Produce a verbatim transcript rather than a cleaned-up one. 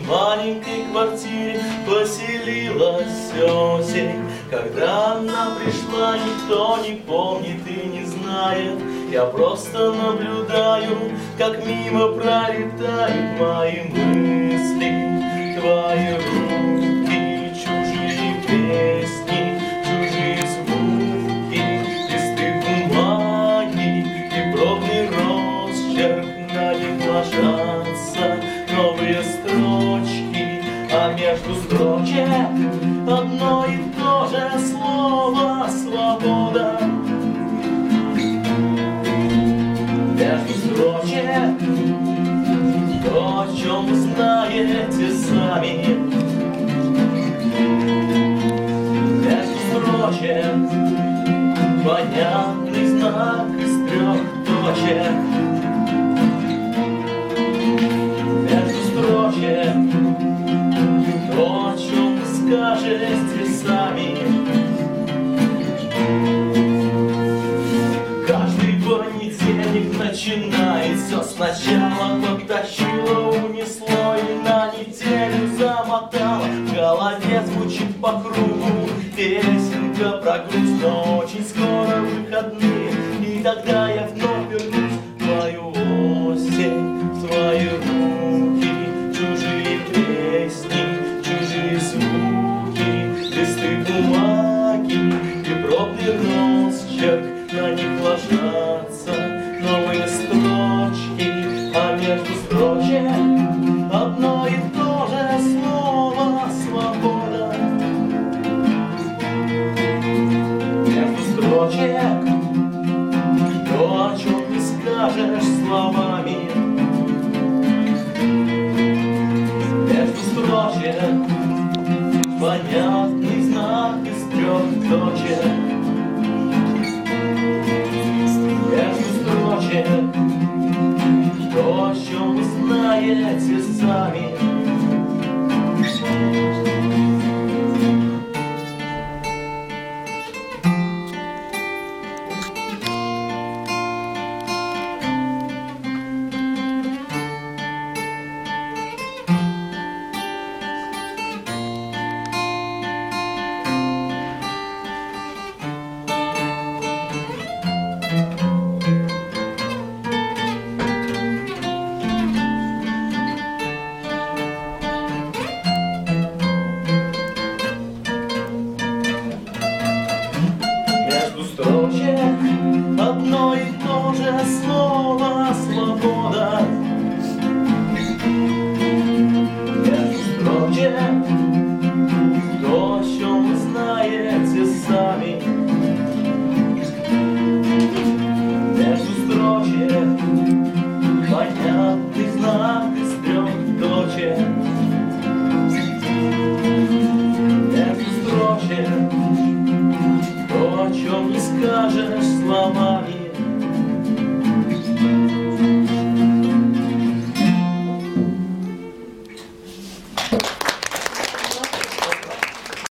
В маленькой квартире поселилась осень. Когда она пришла, никто не помнит и не знает. Я просто наблюдаю, как мимо пролетают мои мысли, твои руки, чужие песни, чужие звуки, листы бумаги и пробный росчерк. На них ложатся новые строчки, а между строчек одно и то же слово — свобода. Между строчек то, о чем вы знаете сами. Между строчек понятный знак из трех точек. Между строчек то, о чем вы скажете сами. Каждый понедельник начинает все сначала. Подтащило, унесло и на неделю замотало. В голове звучит по кругу песенка про грусть. Но очень скоро выходные, и тогда я вновь вернусь в твою осень, в твои руки, чужие песни, чужие звуки, листы бумаги и пробный росчерк. На них ложатся новые строчки, а между строчек одно и то же слово — свобода. Между строчек то, о чем не скажешь словами. Между строчек понятно